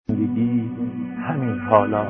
زندگی همین حالا.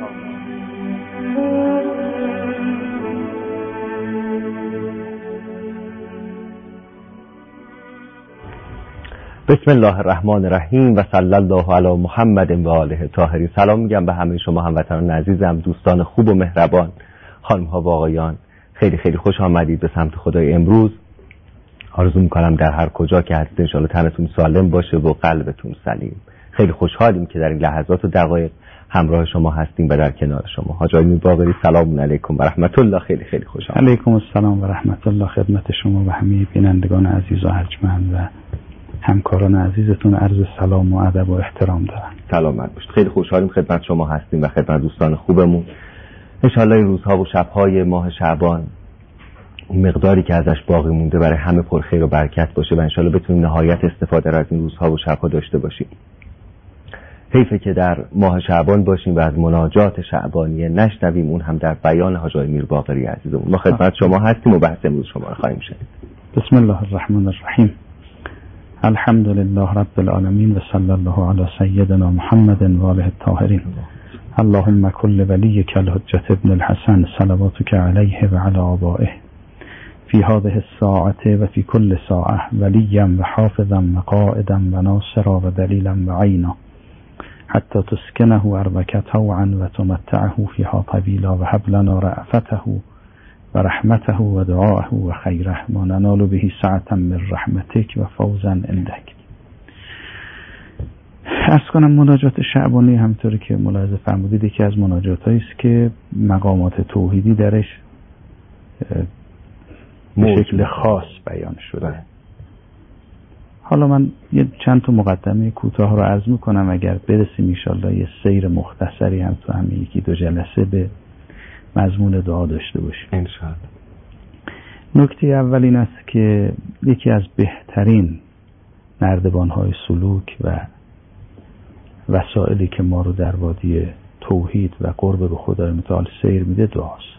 بسم الله الرحمن الرحیم و صلی الله علی محمد و آله طاهرین. سلام میگم به همه شما هموطنان عزیزم، دوستان خوب و مهربان، خانم ها و آقایان. خیلی خیلی خوش آمدید به سمت خدای امروز. آرزو میکنم در هر کجا که هستید ان شاءالله تنتون سالم باشه و قلبتون سلیم. خیلی خوشحالیم که در این لحظات و دقایق همراه شما هستیم و در کنار شما. حاج آقای میرباقری سلام علیکم و رحمت الله. خیلی خیلی خوش آمدید. علیکم السلام و رحمت الله خدمت شما و همه بینندگان عزیز و ارجمند و همکاران عزیزتون عرض سلام و ادب و احترام دارم. سلامت باشید. خیلی خوشحالیم خدمت شما هستیم و خدمت دوستان خوبمون. ان شاءالله این روزها و شب‌های ماه شعبان اون مقداری که ازش باقی مونده برای همه پر خیر و برکت باشه و ان شاءالله بتونیم نهایت استفاده را از این روزها و شب‌ها داشته باشیم. حیفه که در ماه شعبان باشیم و از مناجات شعبانیه نشنویم، اون هم در بیان حاج آقای میرباقری عزیزمون. ما خدمت شما هستیم و بحث امروز شما رو خواهیم شنید. بسم الله الرحمن الرحیم. الحمد لله رب العالمین و صلی الله علی سیدنا محمد و آله الطاهرین. اللهم کل ولیک الحجة ابن الحسن صلواتک علیه و علی آبائه فی هذه الساعة و فی کل ساعة ولیا و حافظا و قائدا و ناصرا و دلیلا و عینا حتی تسکنه ارضک طوعا و تمتعه فیها طویلا و هب لنا رأفته و رحمته و دعاءه و خیره ما ننال به سعة من رحمتک و فوزا عندک. عرض کنم مناجات شعبانی همطوری که ملاحظه فرمودید یکی از مناجات‌هایی است که مقامات توحیدی درش به شکل خاص بیان شده. حالا من یه چند تا مقدمه کوتاه رو عرض میکنم اگر برسیم انشالله یه سیر مختصری هم تو همین یکی دو جلسه به مضمون دعا داشته باشیم انشالله. نکته اول این است که یکی از بهترین نردبان‌های سلوک و وسائلی که ما رو در وادی توحید و قرب به خدای متعال سیر میده دعاست.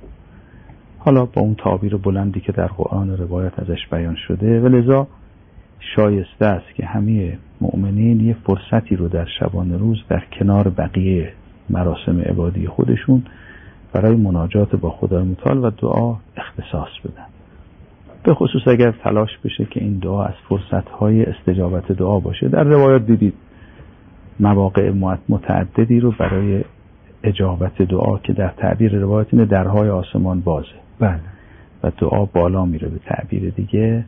حالا با اون تعبیر بلندی که در قرآن روایت ازش بیان شده و لذا شایسته است که همه مؤمنین یه فرصتی رو در شبانه روز در کنار بقیه مراسم عبادی خودشون برای مناجات با خدای متعال و دعا اختصاص بدن، به خصوص اگر تلاش بشه که این دعا از فرصت‌های استجابت دعا باشه. در روایات دیدید مواقع متعددی رو برای اجابت دعا که در تعبیر روایت اینه درهای آسمان بازه. بله. و دعا بالا میره. به تعبیر دیگه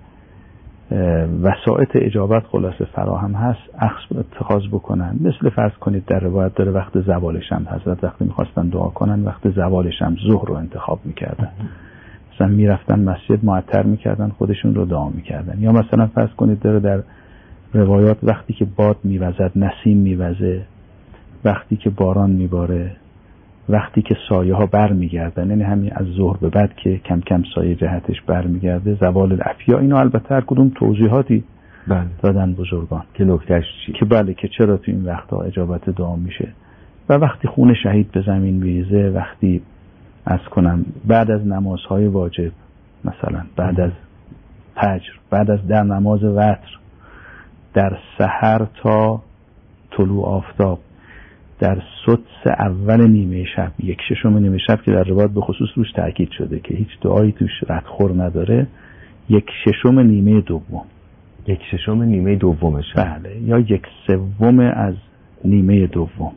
وسائط اجابت خلاصه فراهم هست، اتخاذ بکنن. مثل فرض کنید در روایت داره وقت زوال شمس حضرت وقتی میخواستن دعا کنن وقت زوال شمس ظهر رو انتخاب میکردن. مثلا میرفتن مسجد معطر میکردن خودشون رو دعا میکردن. یا مثلا فرض کنید داره در روایات وقتی که باد میوزد، نسیم میوزه، وقتی که باران میباره، وقتی که سایه ها بر میگردن، یعنی همین از ظهر به بعد که کم کم سایه جهتش بر میگرده، زوال الافیا. اینو البته هر کدوم توضیحاتی دادن بزرگان که نکتهش چیه، که بله که چرا تو این وقتها اجابت دعا میشه. و وقتی خون شهید به زمین میریزه، وقتی از کنم بعد از نمازهای واجب، مثلا بعد از فجر، بعد از در نماز وتر، در سحر تا طلوع آفتاب، در سدس اول نیمه شب، یک ششم نیمه شب که در روایت به خصوص روش تاکید شده که هیچ دعایی توش ردخور نداره، یک ششم نیمه دوم، یک ششم نیمه دومش، بله، یا یک سوم از نیمه دوم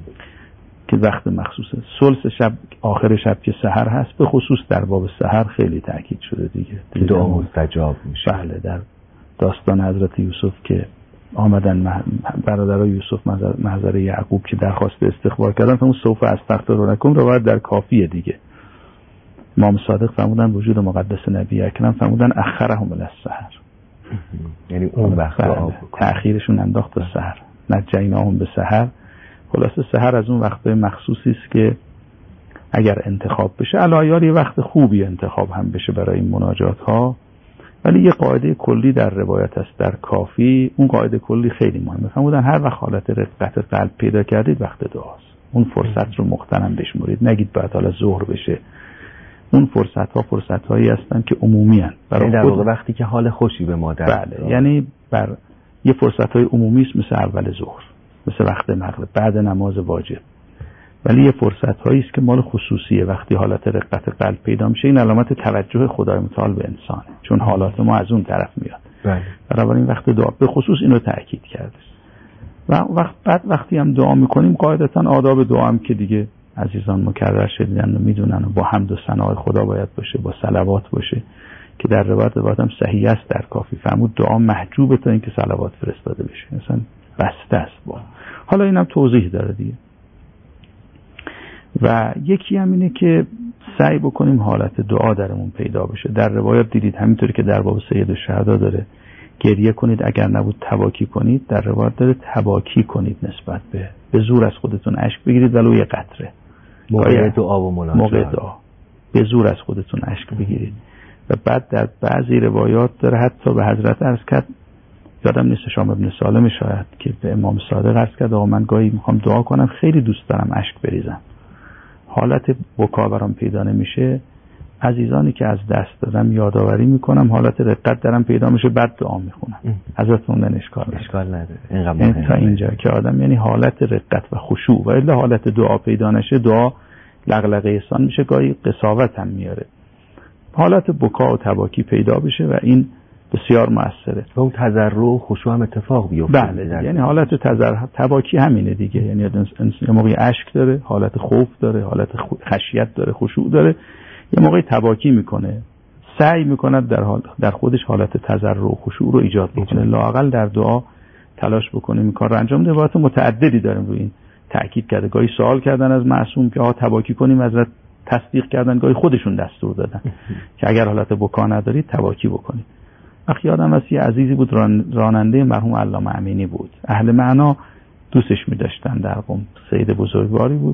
که وقت مخصوصه. ثلث شب، آخر شب که سحر هست، به خصوص در باب سحر خیلی تاکید شده دیگه، دعا مستجاب میشه. بله، در داستان حضرت یوسف که آمدن برادرای یوسف محضر یعقوب که درخواست استخبار کردن، اون سوف استغفرلکم روایت در کافیه دیگه. امام صادق فرمودن وجود مقدس نبی اکرم فرمودن اخرهم السحر، یعنی اون وقت تأخیرشون انداخت تا سحر، نجیناهم به سحر. خلاصه سحر از اون وقتای مخصوصی است که اگر انتخاب بشه، الایار یه وقت خوبی انتخاب هم بشه برای این مناجات ها. ولی یه قاعده کلی در روایت است در کافی، اون قاعده کلی خیلی مهمه. فرمودن هر وقت حالت رقت قلب پیدا کردید وقت دعاست. اون فرصت رو مغتنم بشمرید، نگید بعد حالا ظهر بشه. اون فرصت ها فرصت هایی هستن که عمومی هستن برای در واقع وقتی که حال خوشی به ما در بله، یعنی بر یه فرصت های عمومی است، مثل اول ظهر. مثل وقت مغرب بعد نماز واجب. ولی یه فرصت هایی است که مال خصوصیه. وقتی حالت رقت قلب پیدا میشه این علامت توجه خدای متعال به انسانه، چون حالات ما از اون طرف میاد. بنابراین وقت دعا به خصوص اینو تأکید کرده. و وقتی هم دعا میکنیم قاعدتا آداب دعا هم که دیگه عزیزان مکرر شدیدن و میدونن و با حمد و ثنای خدا باید باشه، با صلوات باشه که در روایت هم صحیح است در کافی فرمود دعا محجوبه تا اینکه صلوات فرستاده بشه، مثلا بسته است. با حالا اینم توضیح داره دیگه. و یکی هم اینه که سعی بکنیم حالت دعا درمون پیدا بشه. در روایت دیدید همینطوری که در باب سید الشهدا داره گریه کنید اگر نبود تباکی کنید، در روایت داره تباکی کنید نسبت به زور از خودتون اشک بگیرید ولو یه قطره موقع دعا و مناجات، موقع دعا به زور از خودتون اشک بگیرید. و بعد در بعضی روایات داره حتی به حضرت عرض کرد، یادم نیست شام ابن سالم شاید، که به امام صادق عرض کرد آقا من گاهی میخوام دعا کنم خیلی دوست دارم اشک بریزم، حالت بکا برام پیدا نمیشه، عزیزانی که از دست دادم یادآوری میکنم، حالت رقت درم پیدا میشه، بعد دعا میخونم. حضرت موندن اشکال نداره. اینقدر تا اینجا که آدم یعنی حالت رقت و خشوع و الا حالت دعا پیدا نشه دعا لغلقه احسان میشه، گاهی قساوت هم میاره. حالت بکا و تباکی پیدا بشه و این بسیار مؤثره. و اون تضرع و خشوع هم اتفاق بیفته. بله یعنی حالت تباکی همینه دیگه، یعنی یه موقعی اشک داره، حالت خوف داره، حالت خشیت داره، خشوع داره، یه موقعی تباکی میکنه، سعی میکنه در خودش حالت تضرع و خشوع رو ایجاد بکنه. لااقل در دعا تلاش بکنه این کار رو انجام بده. روایات متعددی داریم روی این تاکید کرده. گاهی سوال کردن از معصوم که تباکی کنیم، حضرت تصدیق کردن، گاهی خودشون دستور دادن که اگر حالت بکا ندارید تباکی بکنید. وقتی یادم هست یه عزیزی بود راننده مرحوم علامه امینی بود، اهل معنا دوستش می‌داشتن، در قم سید بزرگواری بود.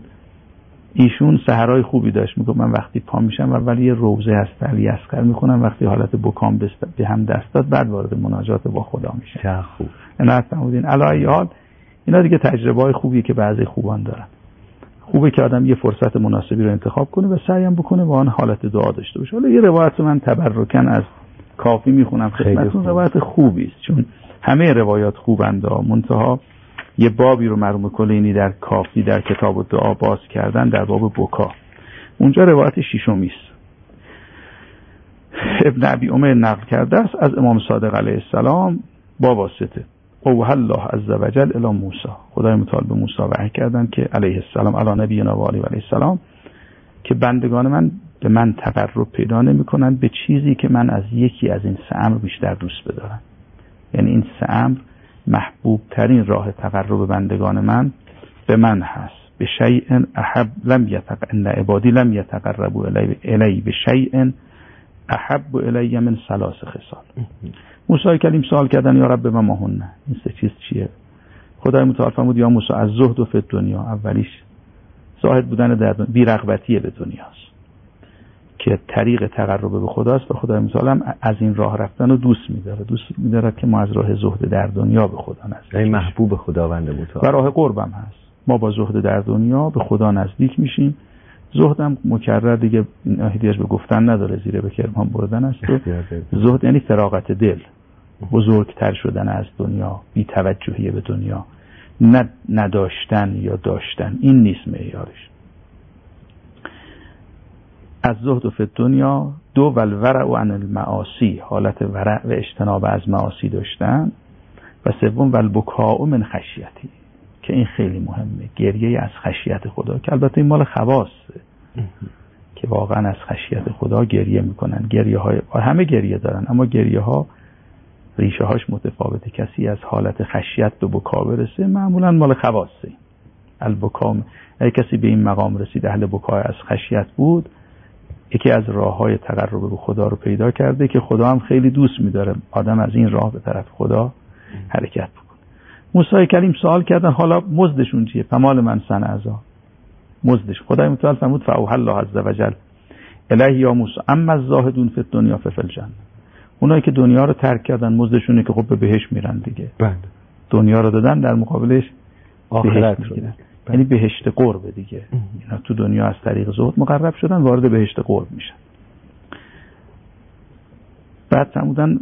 ایشون سحرای خوبی داشت، میگه من وقتی پا میشم اول یه روزه هست علی اصغر میخونم، وقتی حالت بکام به هم دست داد بعد وارد مناجات با خدا میشه. چه خوب. اینا فرمودین علی حال اینا دیگه تجربه‌های خوبیه که بعضی خوبان دارن. خوبه که آدم یه فرصت مناسبی رو انتخاب کنه و سعی هم بکنه با آن حالت دعا داشته باشه. حالا یه روایت من تبرکن از کافی میخونم خدمتتون، روایت خوبی است چون همه روایات خوبند، منتها یه بابی رو مرحوم کلینی در کافی در کتاب دعا باز کردن در باب بکا. اونجا روایت ششمی است. ابن ابی عمر نقل کرده است از امام صادق علیه السلام با واسطه اوحی الله عز وجل الی موسی، خدای متعال به موسی وحی کردن که علیه السلام علی نبینا و علیه السلام که بندگان من به من تقرب پیدا نمی‌کنند به چیزی که من از یکی از این سه امر بیشتر دوست بدارم. یعنی این سه امر محبوب ترین راه تقرب بندگان من به من هست. به شیء احب لم ان عبادی لم یتقربوا الی به شیء احب الی من ثلاث خصال. موسی کلیم سوال کردن یا رب ما هن، این سه چیز چیه؟ خدای متعال فرمود یا موسی از زهد و فی دنیا، اولیش زاهد بودن در بی رغبتی به دنیاست که طریق تقرب به خداست و خدای متعال هم از این راه رفتن رو دوست می‌داره که ما از راه زهد در دنیا به خدا نزدیک این محبوب خداوند متعال. و راه قربم هست، ما با زهد در دنیا به خدا نزدیک میشیم. زهدم مکرر دیگه احتیاج به گفتن نداره، زیره به کرمان بردن است. زهد یعنی فراغت دل، بزرگتر شدن از دنیا، بی توجهی به دنیا، نداشتن یا داشتن، این نیست معیارش. از زهد و فی دنیا دو والورع عن المعاصی، حالت ورع و اجتناب از معاصی داشتن. و سوم والبکاء من خشیتی، که این خیلی مهمه، گریه از خشیت خدا، که البته این مال خواصه که واقعا از خشیت خدا گریه میکنن. گریه های همه گریه دارن اما گریه ها ریشه هاش متفاوته. کسی از حالت خشیت به بکا برسه معمولا مال خواصه. البکا، اگه کسی به این مقام رسید اهل بکا از خشیت بود، یکی از راه‌های تقرب به خدا رو پیدا کرده که خدا هم خیلی دوست می‌داره آدم از این راه به طرف خدا حرکت بکنه. موسی کلیم سوال کردن حالا مزدشون چیه؟ فمال من صنعا، مزدش خدای متعال فرمود فاوحی الله عز وجل الیه یا موسی اما الزاهدون فی الدنیا ففی الجنه، اونایی که دنیا رو ترک کردن مزدشونه که خب به بهشت میرن دیگه. بله. دنیا رو دادن در مقابلش آخرت میگیرن، یعنی بهشت قرب دیگه. اینا تو دنیا از طریق زهد مقرب شدن، وارد بهشت قرب میشن. بعد فرمودن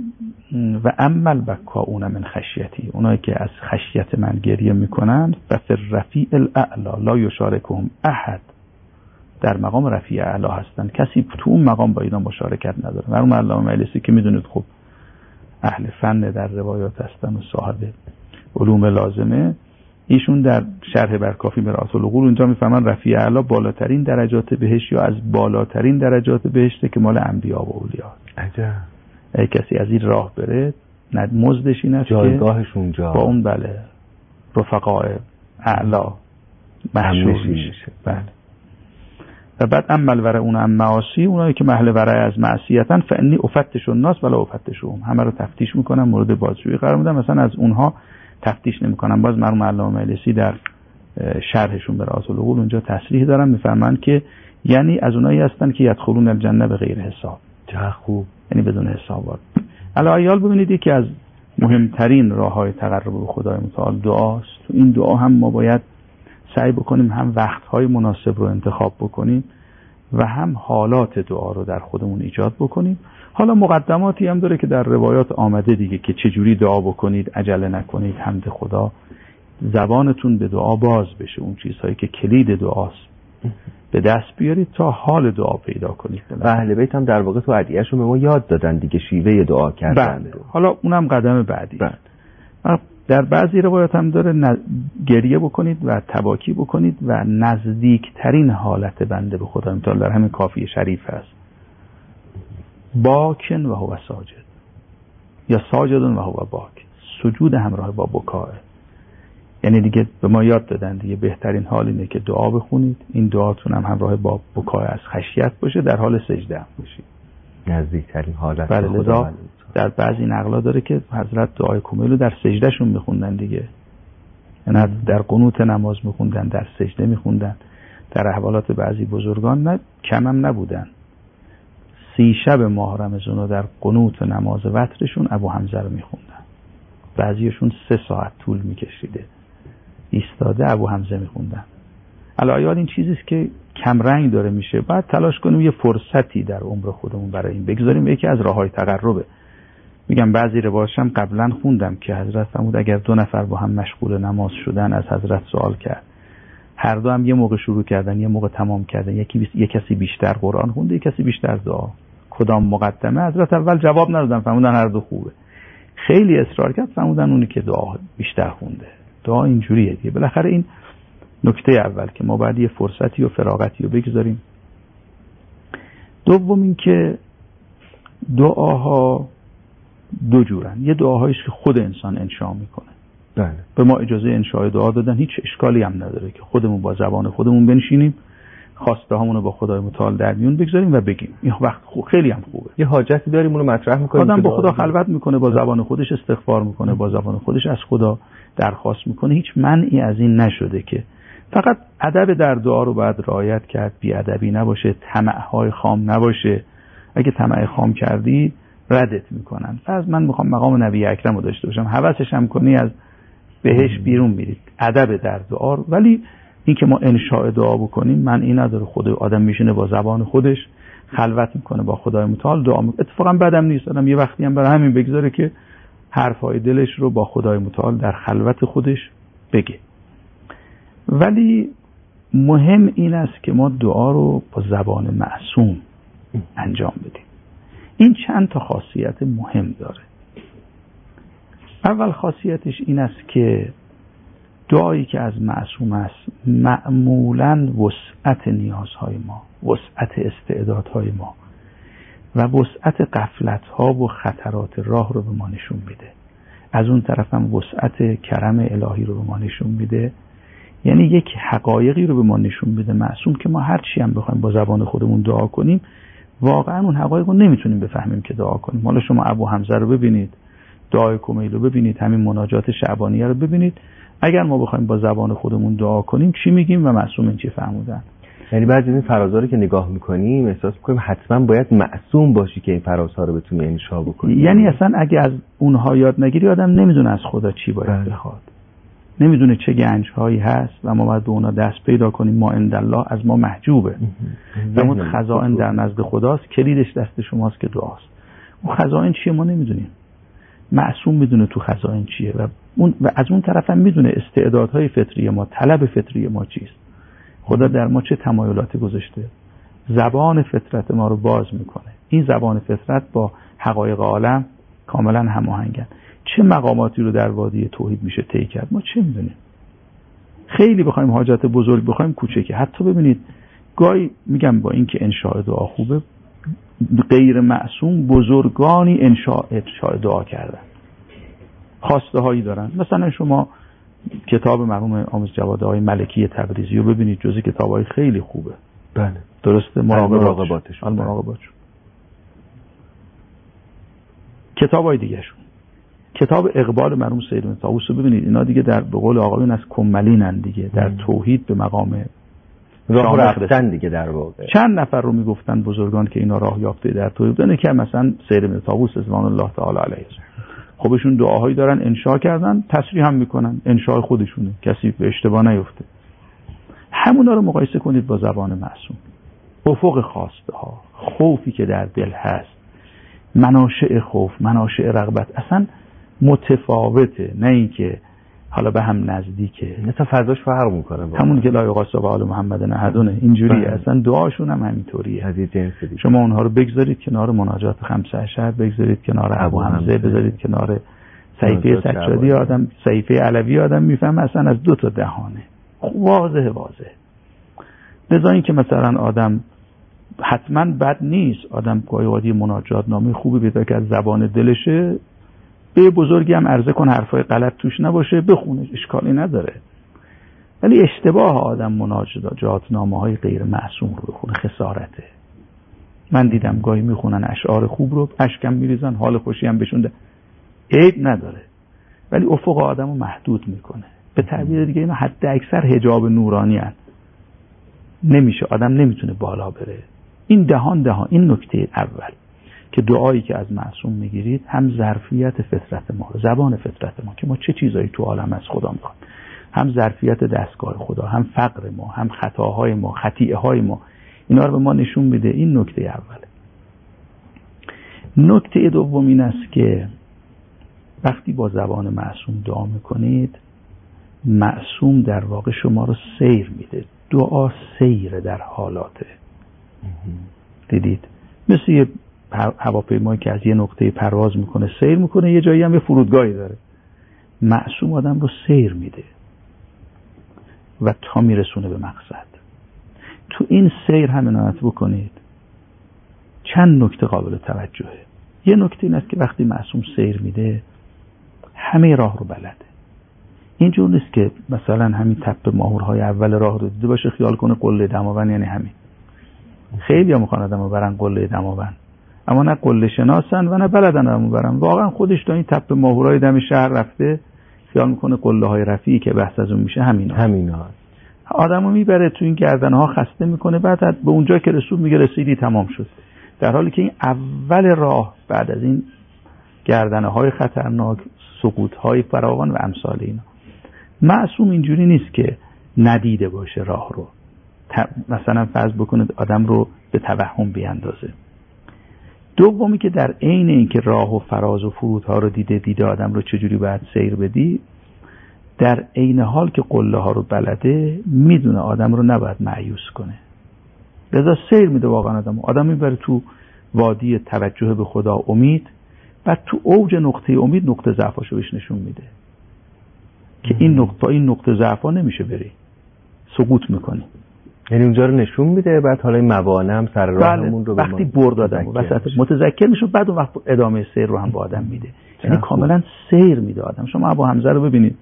و عمل بکاؤون من خشیتی، اونایی که از خشیت من گریه میکنن و فی الرفیع الاعلا لا یشارکهم احد، در مقام رفیع اعلا هستن، کسی تو اون مقام با اینا مشارکت نداره. مرحوم علامه مجلسی که میدونید خب اهل فن در روایات هستن و صاحب علوم لازمه، ایشون در شرح برکافی مرآت العقول اونجا میفهمن رفیع اعلا بالاترین درجات بهشت یا از بالاترین درجات بهشته که مال انبیا و اولیا. عجب. اگه کسی از این راه بره مزدش این است جایگاهش اونجا با اون بله رفقاء اعلا محشور میشه. بله. و بعد عمل ورعون عن معاصی، اونایی که محل ورع از معصیتن، فانی افتش الناس ولا افتشهم، همه رو تفتیش میکنم، مورد بازجویی قرار میدم، مثلا از اونها تفتیش نمیکنم. باز مرحوم علامه مجلسی در شرحشون به مرآت العقول اونجا تصریح دارن، میفرمایند که یعنی از اونایی هستن که یدخلون الجنه به غیر حساب. چه خوب، یعنی بدون حساب. علایال ببینید یکی از مهمترین راههای تقرب به خدای متعال دعاست. تو این دعا هم ما باید سعی بکنیم هم وقتهای مناسب رو انتخاب بکنیم و هم حالات دعا رو در خودمون ایجاد بکنیم. حالا مقدماتی هم داره که در روایات آمده دیگه که چجوری دعا بکنید، عجله نکنید، حمد خدا، زبانتون به دعا باز بشه، اون چیزهایی که کلید دعاست به دست بیارید تا حال دعا پیدا کنید. و اهل بیت هم در واقع تو ادعیه‌شون به ما یاد دادن دیگه شیوه دعا کردن. بله. حالا اونم قدم بعدی. در بعضی روایات هم داره گریه بکنید و تباکی بکنید و نزدیکترین حالت بنده به خدا متعال در همین کافی شریف هست، باکن و هو ساجد یا ساجدون و هو باک، سجود همراه با بکاه. یعنی دیگه به ما یاد دادن دیگه بهترین حال اینه که دعا بخونید، این دعاتون هم همراه با بکاه از خشیت باشه، در حال سجده هم باشید، نزدیکترین حالت. بله. لذا در بعضی نقلا داره که حضرت دعای کمیل رو در سجده شون میخوندن دیگه، یعنی در قنوت نماز میخوندن، در سجده میخوندن. در احوالات بعضی بزرگان نه کم هم نبودن، 30 شب ماه رمضان رو در قنوت نماز وترشون ابو حمزه رو میخوندن، بعضیشون 3 ساعت طول میکشیده ایستاده ابو حمزه میخوندن. علایال این چیزیست که کم رنگ داره میشه، بعد تلاش کنیم یه فرصتی در عمر خودمون برای این بگذاریم. یکی از راههای تقربه. میگم بعضی روایاتش هم قبلا خوندم که حضرت فرمود اگر 2 نفر با هم مشغول نماز شدن، از حضرت سوال کرد، هر دو هم یه موقع شروع کردن یه موقع تمام کردن، یک کسی بیشتر قرآن خونده، یک کسی بیشتر دعا، کدام مقدمه؟ حضرت اول جواب ندادن، فرمودن هر دو خوبه. خیلی اصرار کرد، فرمودن اونی که دعا بیشتر خونده. دعا اینجوریه دیگه. بالاخره این نکته اول که ما باید یه فرصتی و فراغتی رو بگذاریم. دوم این که دعاها 2 جورن. یه دعاهایش که خود انسان انشا میکنه. بله. به ما اجازه انشای دعا دادن، هیچ اشکالی هم نداره که خودمون با زبان خودمون بنشینیم، خواسته هامون رو با خدای متعال در میون بگذاریم و بگیم. این وقت خیلی هم خوبه. یه حاجتی داریم اون رو مطرح میکنیم، آدم با خدا خلوت میکنه، با زبان خودش استغفار میکنه، با زبان خودش از خدا درخواست میکنه. هیچ منعی از این نشده که فقط ادب در دعا رو باید رعایت کرد، بی ادبی نباشه، طمع‌های خام نباشه. اگه طمع خام کردی ردت میکنن. فرض من میخوام مقام نبی اکرم رو داشته باشم، هوسش هم کنی از بهش بیرون میرید. ادب در دعا، ولی این که ما انشاء دعا بکنیم من این نداره. خود آدم میشینه با زبان خودش خلوت میکنه با خدای متعال دعا میکنه. اتفاقا بدم نیست آدم یه وقتی هم برای همین بگذاره که حرفای دلش رو با خدای متعال در خلوت خودش بگه. ولی مهم این است که ما دعا رو با زبان معصوم انجام بدیم. این چند تا خاصیت مهم داره. اول خاصیتش این است که دعایی که از معصوم است معمولاً وسعت نیازهای ما، وسعت استعدادهای ما و وسعت غفلت‌ها و خطرات راه رو به ما نشون میده. از اون طرف هم وسعت کرم الهی رو به ما نشون میده. یعنی یک حقایقی رو به ما نشون میده معصوم که ما هر چی هم بخوایم با زبان خودمون دعا کنیم واقعا اون حقایق رو نمیتونیم بفهمیم که دعا کنیم. حالا شما ابو حمزه رو ببینید، دعای کمیل رو ببینید، همین مناجات شعبانیه رو ببینید. اگر ما بخوایم با زبان خودمون دعا کنیم چی میگیم و معصوم این چی فرمودن؟ یعنی بعضی از این فرازها رو که نگاه میکنیم احساس میکنیم حتما باید معصوم باشی که این فرازها رو بتونی انشا بکنی. یعنی اصلا اگه از اونها یاد نگیری آدم نمیدونه از خدا چی باید بخواد، نمیدونه چه گنجهایی هست و ما باید به اونا دست پیدا کنیم. ما عندالله از ما محجوبه. اون خزائن در نزد خداست، کلیدش دست شماست که دعاست. اون خزائن چیه ما نمیدونیم. معصوم میدونه تو خزائن چیه و از اون طرف هم میدونه استعدادهای فطری ما، طلب فطری ما چیست، خدا در ما چه تمایلاتی گذاشته. زبان فطرت ما رو باز میکنه. این زبان فطرت با حقایق عالم کاملا هماهنگن. چه مقاماتی رو در وادی توحید میشه طی کرد ما چه میدونیم. خیلی بخوایم حاجت بزرگ بخوایم کوچکه. حتی ببینید گاهی میگم با اینکه انشاء دعا خوبه، غیر معصوم بزرگانی انشاء دعا کردن، خواسته هایی دارن. مثلا شما کتاب مرحوم آموز جواد آقای ملکی تبریزی رو ببینید، جزء کتابای خیلی خوبه. بله درسته، مراقباتش. کتابای دیگه شون، کتاب اقبال مرحوم سید بن طاووس رو ببینید. اینا دیگه در به قول آقایون از کملینن دیگه، در توحید به مقام راه رفتن دیگه. در واقع چند نفر رو میگفتن بزرگان که اینا راه یافته در توحید بودن، که مثلا سید بن طاووس رضوان الله تعالی علیه، خودشون دعاهایی دارن انشاء کردن، تصریح هم میکنن، انشاء خودشونه، کسی به اشتباه نیفته. همونا رو مقایسه کنید با زبان معصوم. افق خواسته ها، خوفی که در دل هست، مناشئ خوف، مناشئ رغبت اصلا متفاوته، نه اینکه حالا به هم نزدیکه، مثلا فضاش فرق میکنه. همون که لا یقاس به آل محمد احدونه اینجوریه. اصلا دعاشون هم همینطوریه. شما اونها رو بگذارید کنار مناجات 5 بگذارید کنار ابو حمزه، بذارید کنار صحیفه سجادی، آدم صحیفه علوی آدم میفهمه اصلا از 2 تا دهانه. واضحه. لذا این که مثلا آدم حتما بد نیست، آدم گاهی مناجات نامه خوبی بیاد که از زبان دلشه، به بزرگی هم عرضه کن حرفای غلط توش نباشه، بخونه، اشکالی نداره. ولی اشتباه آدم مناجات نامه های غیر معصوم رو بخونه خسارته. من دیدم گاهی میخونن اشعار خوب رو، اشکم میریزن، حال خوشی هم بهشون عیب نداره، ولی افق آدم رو محدود میکنه. به تعبیر دیگه اینا حد اکثر حجاب نورانی هست، نمیشه، آدم نمیتونه بالا بره. این دهان این نکته اول که دعایی که از معصوم میگیرید هم ظرفیت فطرت ما، زبان فطرت ما که ما چه چیزایی تو عالم از خدا میخوایم، هم ظرفیت دستگاه خدا، هم فقر ما، هم خطاهای ما، خطیئه های ما، اینا رو به ما نشون میده. این نکته اوله. نکته دوم این است که وقتی با زبان معصوم دعا میکنید، معصوم در واقع شما رو سیر میده. دعا سیر در حالاته. دیدید مثل یه هواپیمایی که از یه نقطه پرواز میکنه سیر میکنه، یه جایی هم یه فرودگاهی داره. معصوم آدم رو سیر میده و تا میرسونه به مقصد. تو این سیر هم عنایت بکنید. چند نکته قابل توجهه. یه نکته این است که وقتی معصوم سیر میده همه راه رو بلده. اینجور نیست که مثلا همین تپ ماهورهای اول راه رو دیده باشه خیال کنه قله دماوند یعنی همین. خیلی هم میخوان آدم رو برن قله دماوند، اما نه قله شناسن و نه بلدن آدم رو برن. واقعا خودش تا این تپ ماهورهای دم شهر رفته خیال میکنه قله های رفیعی که بحث از اون میشه همینا. آدم رو میبره تو این گردنه ها خسته میکنه، بعد به اونجا که رسول میگه رسیدی تمام شد، در حالی که این اول راه بعد از این گردنه های خطرناک، سقوط های فراوان و امثال اینا. معصوم اینجوری نیست که ندیده باشه راه رو، مثلا فرض بکنید آدم رو به توهم بیاندازه. دومی که در عین اینکه راه و فراز و فرودها رو دیده آدم رو چجوری باید سیر بدی، در عین حال که قله ها رو بلده میدونه آدم رو نباید مایوس کنه. لذا سیر میده واقعا آدم میبره تو وادی توجه به خدا، امید، بعد تو اوج نقطه امید نقطه ضعفاشو بهش نشون میده که این نقطه ضعفا نمیشه بری، سقوط میکنی. یعنی اونجا رو نشون میده، بعد حالا این موانع هم سر راهمون رو وقتی برد آدم وسط متذکر میشه، بعد اون وقت ادامه سیر رو هم با آدم میده. یعنی کاملا سیر میده آدم. شما ابو حمزه رو ببینید،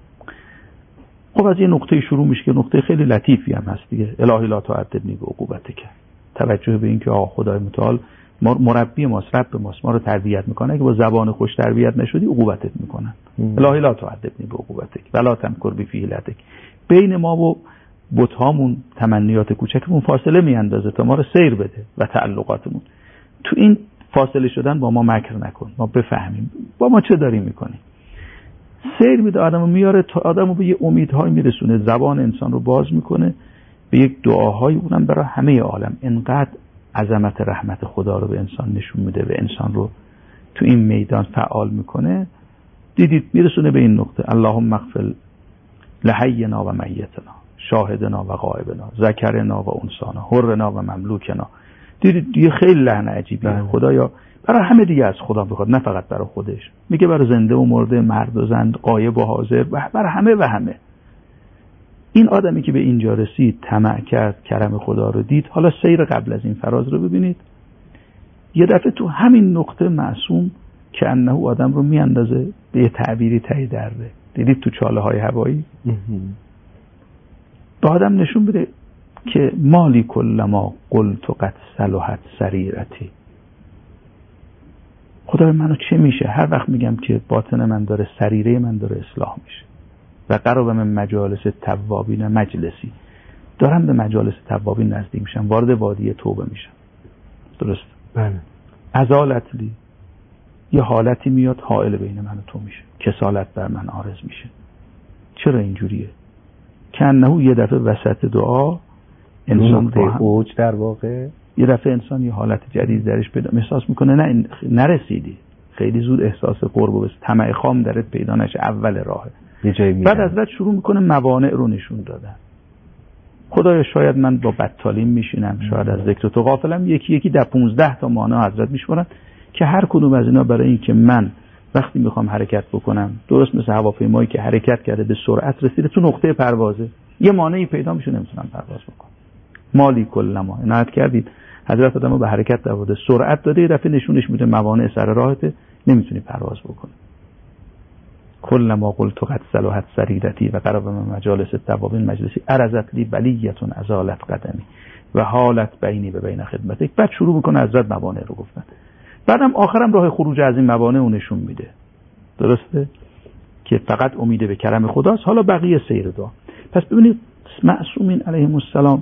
خب از یه نقطه شروع میشه که نقطه خیلی لطیفی هم هست دیگه. الهی لا تعذبنی بعقوبتک، توجه به این که خدای متعال مربی ماست، رب ماست، ما رو تربیت میکنه که با زبان خوش تربیت نشدی عقوبتت میکنن. الهی لا تعذبنی بعقوبتک ولا تمکر بی حیلتک. بین ما و بت‌هامون تمنیات کوچکمون فاصله میاندازه تا ما رو سیر بده و تعلقاتمون. تو این فاصله شدن با ما مکر نکن، ما بفهمیم با ما چه داریم میکنیم. سیر میده آدمو، میاره تا آدمو به یه امیدهای میرسونه، زبان انسان رو باز میکنه به یک دعاهای، اونم برای همه عالم. انقدر عظمت رحمت خدا رو به انسان نشون میده و انسان رو تو این میدان فعال میکنه، دیدید میرسونه به این نقطه: اللهم اغفر لحینا و میتنا، شاهدنا و غائبنا، ذکرنا و انثانا، حرنا و مملوکنا. دیدید دیگه خیلی لحن عجیبیه. خدایا برای همه دیگه از خدا بخواد، نه فقط برای خودش. میگه برای زنده و مرده، مرد و زن، غایب و حاضر، برای همه و همه. این آدمی که به اینجا رسید، طمع کرد، کرم خدا رو دید. حالا سیر قبل از این فراز رو ببینید. یه دفعه تو همین نقطه معصوم که انه آدم رو میاندازه به یه تعبیری ته درده. دیدید تو چاله های هوایی به آدم نشون بده که مالی کلما قلت قد صلحت سریرتی. خدا منو چه میشه هر وقت میگم که باطن من داره، سریره من داره اصلاح میشه. و قرب من مجالس توابین مجلسی، دارم به مجالس توابین نزدیک میشم، وارد وادی توبه میشم. درست؟ بله. ازالت لی، یه حالتی میاد حائل بین من و تو میشه، کسالت بر من عارض میشه. چرا اینجوریه؟ که انه یه دفعه وسط دعا انسان به اوج در واقع، یه دفعه انسان یه حالت جدید درش پیدا احساس میکنه. نه نرسیدی، خیلی زود احساس قرب و طمع خام درت پیدا نشه، اول راهه. بعد حضرت شروع میکنه موانع رو نشون دادن. خدایا شاید من با بدتالین میشینم، شاید از ذکر تو غافلم، یکی یکی در 15 تا مانع حضرت میشورن که هر کدوم از اینا برای این که من وقتی میخوام حرکت بکنم، درست مثل هواپیمایی که حرکت کرده به سرعت رسیده تو نقطه پروازه، یه مانعی پیدا میشه نمیتونم پرواز بکنم. مالی کلما عنایت کردید حضرت آدمو به حرکت در آورده، سرعت داده، یه دفعه نشونش میده موانع سر راهته، نمیتونی پرواز بکنی. کلما قلت قد صلحت سریرتی و قرب من مجالس التوابین مجلسی ارزت لی بلیتون ازالت قدمی و حالت بینی و بین خدمتک. بعد شروع میکنه حضرت موانع رو گفتن. بعدم آخرم راه خروج از این موانع رو نشون میده. درسته؟ که فقط امید به کرم خداست. حالا بقیه سیر دعا. پس ببینید معصومین علیهم السلام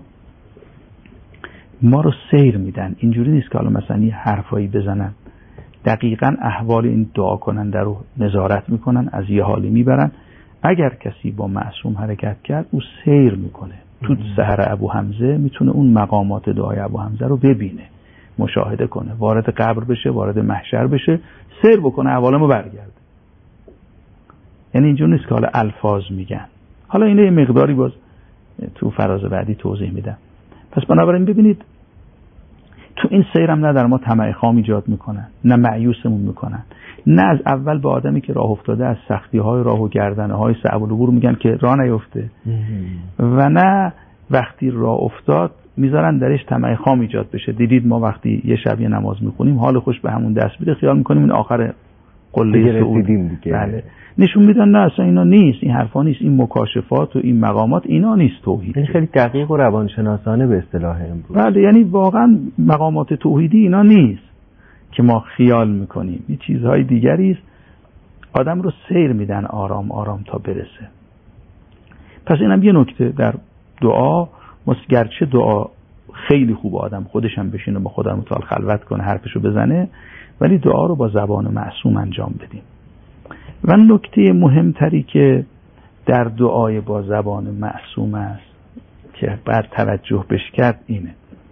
ما رو سیر میدن. اینجوری نیست که حالا مثلا یه حرفایی بزنن، دقیقاً احوال این دعا کننده رو نظارت میکنن، از یه حالی میبرن. اگر کسی با معصوم حرکت کرد او سیر میکنه. تو سحر ابو حمزه میتونه اون مقامات دعای ابو حمزه رو ببینه، مشاهده کنه، وارد قبر بشه، وارد محشر بشه، سیر بکنه، احوالمو برگرده. یعنی اینجور نیست که حالا الفاظ میگن. حالا اینه یه مقداری باز تو فراز بعدی توضیح میدم. پس بنابراین ببینید تو این سیرم نه در ما طمع خام ایجاد میکنن، نه مایوسمون میکنن، نه از اول به آدمی که راه افتاده از سختی های راه و گردنه های صعب العبور میگن که راه نیفته، و نه وقتی راه افتاد میذارن درش طمع خام ایجاد بشه. دیدید ما وقتی یه شب یه نماز میخونیم حال خوش به همون دست میده، خیال میکنیم این آخر قله صعود. بله. نشون میدن نه اصلا اینا نیست، این حرفا نیست، این مکاشفات و این مقامات اینا نیست توحید. خیلی دقیق و روانشناسانه به اصطلاح امروز. بله، یعنی واقعا مقامات توحیدی اینا نیست که ما خیال میکنیم، این چیزهای دیگری است. آدم رو سیر میدن آرام آرام تا برسه. پس اینم یه نکته در دعا. گرچه دعا خیلی خوب آدم خودش هم بشینه با خدا متعال خلوت کنه، حرفشو بزنه، ولی دعا رو با زبان معصوم انجام بدیم. و نکته مهمتری که در دعای با زبان معصوم است که بعد توجه بش کرد اینه.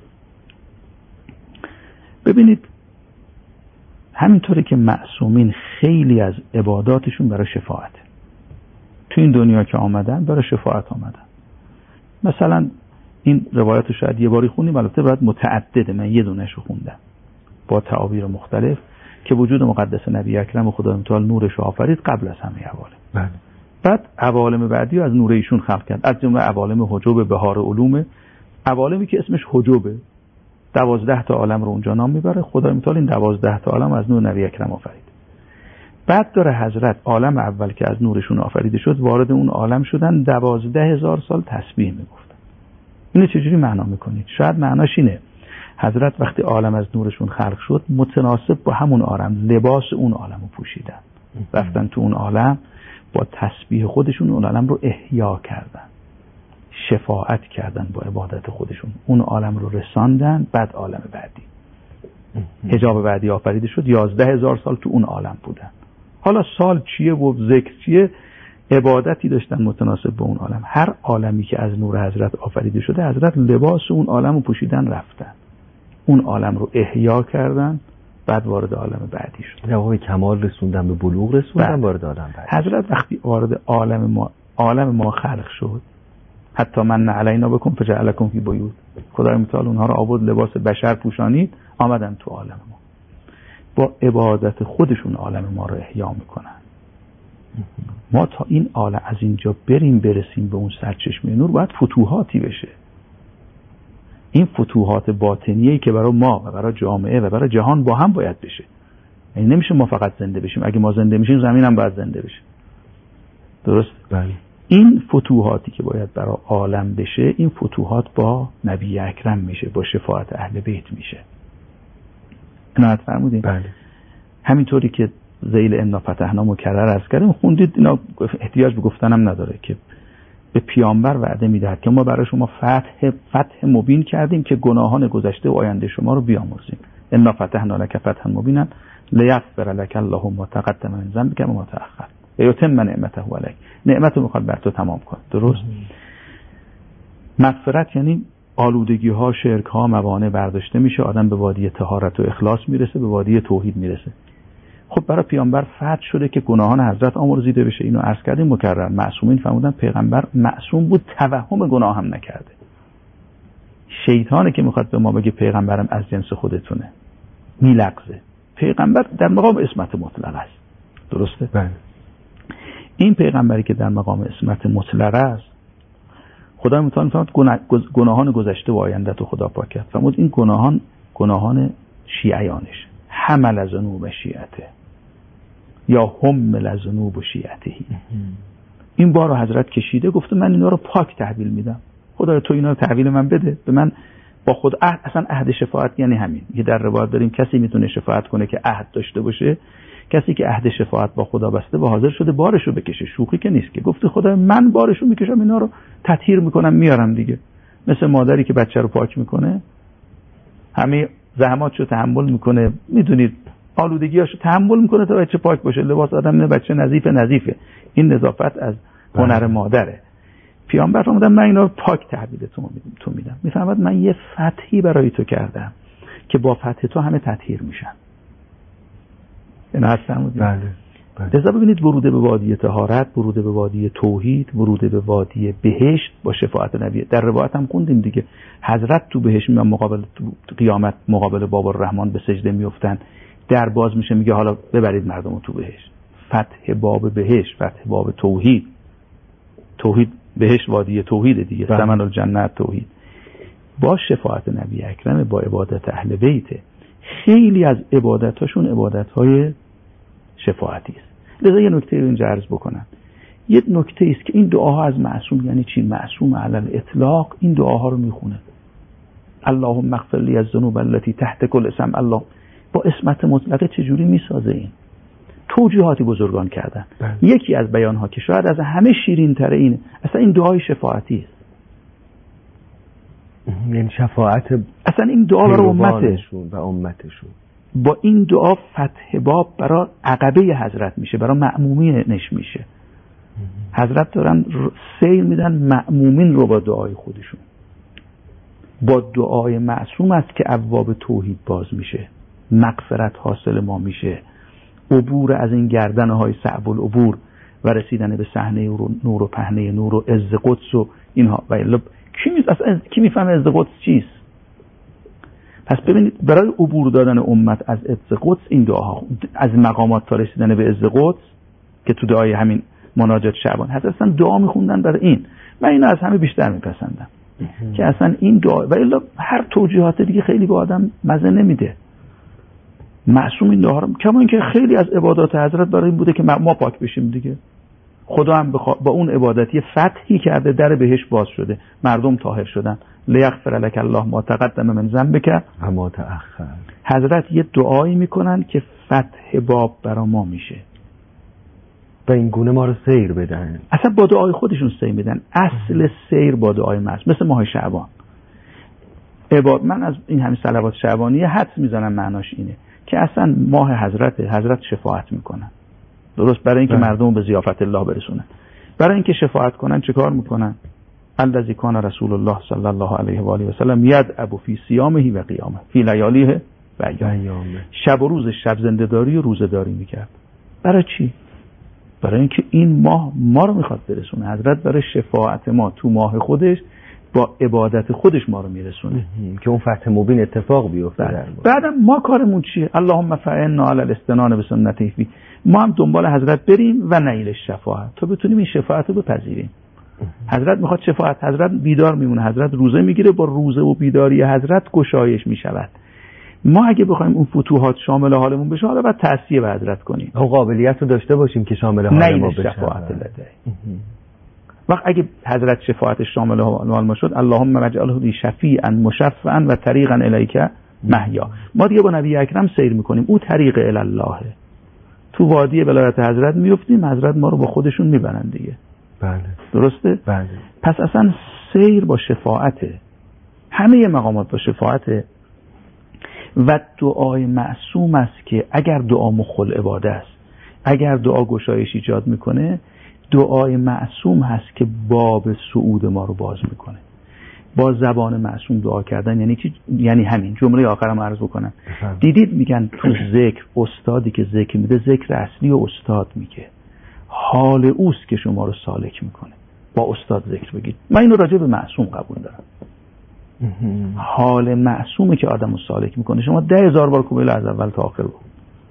ببینید همینطوری که معصومین خیلی از عباداتشون برای شفاعت، تو این دنیا که آمدن برای شفاعت آمدن. مثلا این روایت رو شاید یه باری خوندیم، البته باید متعدده، من یه دونه‌شو خوندم با تعابیر مختلف، که وجود مقدس نبی اکرم خدا متعال نورش آفرید قبل از همه عوالم. بعد عوالم بعدی از نور ایشون خلق کرد، از جمله عوالم حجوب بهار علوم، عوالمی که اسمش حجوبه، 12 تا عالم رو اونجا نام میبره. خدا متعال این 12 تا عالم از نور نبی اکرم آفرید. بعد داره حضرت عالم اول که از نورشون آفریده شد، وارد اون عالم شدن، 12,000 سال تسبیح میگفتن. اینو چجوری معنا میکنید؟ شاید معناش اینه حضرت وقتی عالم از نورشون خلق شد، متناسب با همون عالم لباس اون عالم رو پوشیدن، رفتن تو اون عالم با تسبیح خودشون اون عالم رو احیا کردن، شفاعت کردن با عبادت خودشون، اون عالم رو رساندن. بعد عالم بعدی، حجاب بعدی آفریده شد، 11,000 سال تو اون عالم بودن. حالا سال چیه و ذکر چیه، عبادتی داشتن متناسب با اون عالم. هر عالمی که از نور حضرت آفریده شده، حضرت لباس اون عالم رو پوشیدن، رفتن اون عالم رو احیا کردن، بعد وارد عالم بعدی شد. به کمال رسوندن، به بلوغ رسوندن، وارد عالم بعدی. حضرت وقتی وارد عالم ما خلق شد، حتی من علینا بکن فجعلکم فی بیوت، خدای متعال اونها رو آورد لباس بشر پوشانید، آمدن تو عالم ما، با عبادت خودشون عالم ما رو احیا میکنن. ما تا این عالم از اینجا برسیم به اون سرچشمه نور، باید فتوحاتی بشه. این فتوحات باطنیه که برای ما و برای جامعه و برای جهان با هم باید بشه. یعنی نمیشه ما فقط زنده بشیم، اگه ما زنده میشیم زمین هم باید زنده بشه. درست؟ بله. این فتوحاتی که باید برای عالم بشه، این فتوحات با نبی اکرم میشه، با شفاعت اهل بیت میشه. عنایت فرمودین؟ بله. همینطوری که ذیل انا فتحنا مکرر عرض کردیم، خوندید، اینا احتیاج به گفتنم نداره که به پیامبر وعده میدهد که ما برای شما فتح مبین کردیم که گناهان گذشته و آینده شما رو بیامرزیم. انا فتحنا لک فتحا مبینا لیغفر لک الله ما تقدم من ذنبک و ما تأخر و یتم نعمته علیک. نعمت رو میخواد بر تو تمام کنه. درست؟ مغفرت یعنی آلودگی ها، شرک ها، موانع برداشته میشه، آدم به وادی طهارت و اخلاص میرسه، به وادی توحید میرسه. خب برای پیامبر فتح شده که گناهان حضرت آمرزیده بشه. اینو عرض کردیم مکرر. معصومین فرمودن پیغمبر معصوم بود، توهم گناه هم نکرده. شیطانه که میخواد به ما بگه پیغمبرم از جنس خودتونه، میلغزه. پیغمبر در مقام عصمت مطلق است. درسته؟ بله. این پیغمبری که در مقام عصمت مطلق است، خدای متعال فرمود گناهان گذشته و آینده تو خدا پاک کرد. فرمود این گناهان شیعیانش، حمل ذنوب شیعته یا حمل ذنوب شیعتهی. این بار رو حضرت کشیده، گفته من اینا رو پاک تحویل میدم. خدای تو اینا رو تحویل من بده، به من با خود اصلا عهد شفاعت یعنی همین. یه در روایت داریم کسی میتونه شفاعت کنه که عهد داشته باشه، کسی که عهد شفاعت با خدا بسته و حاضر شده بارشو بکشه. شوخی که نیست که. گفته خدای من بارشو میکشم، اینا رو تطهیر میکنم میارم دیگه. مثل مادری که بچه رو پاک میکنه، همه زحماتشو تحمل میکنه، میدونید آلودگیاشو تحمل میکنه تا بچه پاک باشه. لباس آدم نه، بچه نظیفه. این نظافت از هنر مادره. پیامبر فرمودن من اینا رو پاک تحویل تو میدم. میفهمد من یه فتحی برای تو کردم که با فتح تو همه تطهیر میشن. اینا هستم. بله. لذا ببینید ورود به وادی طهارت، ورود به وادی توحید، ورود به وادی بهشت با شفاعت نبی. در روایت هم خوندیم دیگه، حضرت تو بهشت میان، مقابل قیامت مقابل باب الرحمن به سجده میافتن، در باز میشه، میگه حالا ببرید مردمو تو بهشت. فتح باب بهشت، فتح باب توحید. توحید بهشت وادی توحید دیگه، ثمن الجنه توحید. با شفاعت نبی اکرم، با عبادت اهل بیت. خیلی از عبادتاشون عبادت‌های شفاعتی است. لذا یه نکته رو اینجا عرض بکنم. یه نکته است که این دعاها از معصوم یعنی چی؟ معصوم علی الاطلاق این دعاها رو میخونه. اللهم اغفر لی الذنوب التي تحت كل اسم. الله با اسمت مطلقه چجوری میسازه؟ این توجیهاتی بزرگان کردن. یکی از بیانها که شاید از همه شیرین تره اینه، اصلا این دعای شفاعتی است. یعنی شفاعت اصلا این دعا برای امتشون. با این دعا فتح باب برای عقبه حضرت میشه، برای مأمومینش میشه. حضرت دارن سیر میدن مأمومین رو با دعای خودشون. با دعای معصوم است که ابواب توحید باز میشه، مغفرت حاصل ما میشه، عبور از این گردنهای صعب العبور و رسیدن به صحنه نور و پهنه نور و عز قدس و اینها. و کی میفهمه عز قدس چیست؟ پس ببینید برای عبور دادن امت از عز قدس این دعاها، از مقامات تا رسیدن به عز قدس که تو دعای همین مناجات شعبان اصلا دعا میخوندن برای این. من اینو از همه بیشتر میپسندم که اصلا این دعا و الا هر توجیهات دیگه خیلی به آدم مزه نمیده. معصوم این دعا رو، کما اینکه خیلی از عبادات حضرت برای این بوده که ما پاک بشیم دیگه. خدا هم با اون عبادتی فتحی کرده، در بهشت باز شده، مردم طاهر شدن. لیغفر لک الله ما تقدم من ذنبک و ما تأخر. حضرت یه دعایی میکنن که فتح باب برا ما میشه و این گونه ما رو سیر بدن. اصلا با دعای خودشون سیر میدن. اصل سیر با دعای معصوم، مثل ماه شعبان. من از این همین صلوات شعبانیه حدس میزنم معناش اینه که اصلا ماه حضرت شفاعت میکنن. درست؟ برای اینکه مردم به ضیافت الله برسونن. برای اینکه شفاعت کنن چه کار میکنن؟ الذی کان رسول الله صلی الله علیه و آله و سلم یدعب فی صیامه و قیامه فی لیالیه و ایامه. شب و روز شب زنده‌داری و روزه‌داری میکرد. برای چی؟ برای اینکه این ماه ما رو میخواد برسونه. حضرت برای شفاعت ما تو ماه خودش با عبادت خودش ما رو میرسونه که اون فتح مبین اتفاق بیفته. بعدم ما کارمون چیه؟ اللهم فعنا علی الاستنان بسنته فی. ما هم دنبال حضرت بریم و نیل شفاعت تا بتونیم این شفاعت رو بپذیریم. حضرت میخواد شفاعت، حضرت بیدار میمونه، حضرت روزه میگیره، با روزه و بیداری حضرت گشایش میشود. ما اگه بخوایم اون فتوحات شامل حالمون بشه، حالا باید تأسیه به حضرت کنیم، اون قابلیت رو داشته باشیم که شامل حال ما بشه. شفاعت لده. وقت اگه حضرت شفاعتش شامل حال ما شد، اللهم اجعله لی شفیعا مشفعا و طریقا الیک محیا. ما دیگه با نبی اکرم سیر میکنیم، او طریق الی الله. تو وادی ولایت حضرت میفتیم، حضرت ما رو با خودشون میبرن دیگه. بله درسته؟ بله. پس اصلا سیر با شفاعته، همه مقامات با شفاعته. و دعای معصوم است که اگر دعا مخل عباده است، اگر دعا گشایش ایجاد میکنه، دعای معصوم هست که باب صعود ما رو باز میکنه. با زبان معصوم دعا کردن یعنی چی؟ یعنی همین جمله آخرم عرض بکنم. دیدید میگن تو ذکر استادی که ذکر میده، ذکر اصلی و استاد میگه، حال اوست که شما رو سالک میکنه. با استاد ذکر بگید. من اینو راجع به معصوم قبول دارم. حال معصومه که آدمو سالک میکنه. شما 10,000 بار کوبیل از اول تا آخر بگو.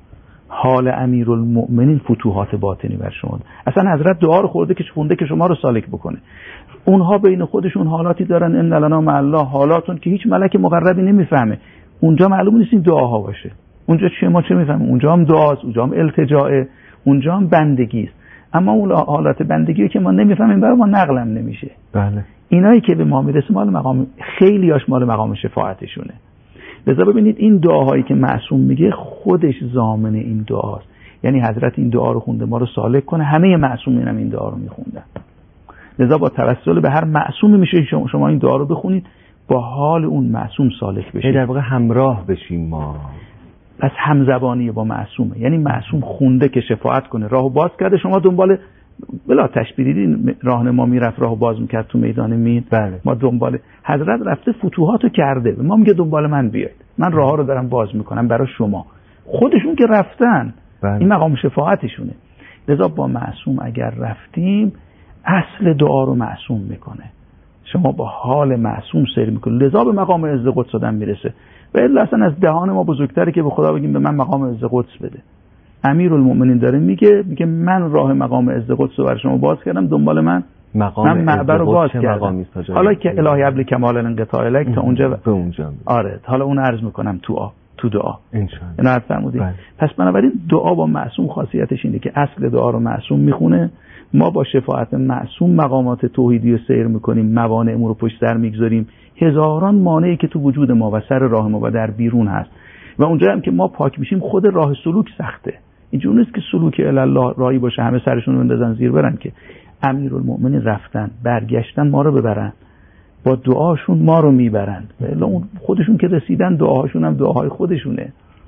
حال امیرالمؤمنین فتوحات باطنی بر شما. اصلا حضرت دعا رو خونده که شما رو سالک بکنه. اونها بین خودشون حالاتی دارن، ان لنا مع الله حالاتون که هیچ ملک مقربی نمیفهمه. اونجا معلوم نیست این دعاها باشه. اونجا ما چه میفهمیم؟ اونجا هم دعاست، اونجا هم التجاء، اونجا هم بندگی است. اما اون حالات بندگی که ما نمیفهمیم برای ما نقلم نمیشه. بله. اینایی که به ما میرسه مال مقام، خیلیاش مال مقام شفاعتشونه. لذا ببینید این دعاهایی که معصوم میگه خودش ضامن این دعاست. یعنی حضرت این دعا رو خونده ما رو سالک کنه، همه معصومین هم این دعا رو میخوندن. لذا با توسل به هر معصومی میشه شما این دعا رو بخونید، با حال اون معصوم سالک بشید. در واقع همراه بشیم ما. پس همزبانی با معصومه. یعنی معصوم خونده که شفاعت کنه، راهو باز کرده، شما دنبال بلا تشبیه دیدین راهنما میرفت راهو باز میکرد تو میدان مین. بله. ما دنبال حضرت رفته فتوحاتو کرده، ما میگه دنبال من بیاید، من راهها رو دارم باز میکنم برای شما. خودشون که رفتن. بله. این مقام شفاعتشونه. لذا با معصوم اگر رفتیم، اصل دعا رو معصوم میکنه، شما با حال معصوم سیر میکنید، لذا به مقام عز قدس آدم میرسه. و الا اصلا از دهان ما بزرگتره که به خدا بگیم به من مقام عز قدس بده. امیرالمؤمنین داره میگه من راه مقام عز قدس رو برای شما باز کردم، دنبال من معبر رو باز کردم. حالا که الهی ابل کمال الانقطاع الک تا اونجا به اونجا. آره حالا اون عرض میکنم تو دعا ان شاء الله. اینا عرض فرمودید. پس بنابراین دعا با معصوم خاصیتش اینه که اصل دعا رو معصوم میخونه، ما با شفاعت معصوم مقامات توحیدی رو سیر میکنیم، موانع امور رو پشت سر میگذاریم. هزاران مانعی که تو وجود ما و سر راه ما و در بیرون هست و اونجا هم که ما پاک میشیم خود راه سلوک سخته. اینجوری نیست که سلوک الی الله راهی باشه همه سرشون رو بندازن زیر برن، که امیرالمؤمنین رفتن برگشتن ما رو ببرن، با دعاشون ما رو میبرن. الا اون خودشون که رسیدن دعاهاشون هم دعاهای خودشونه.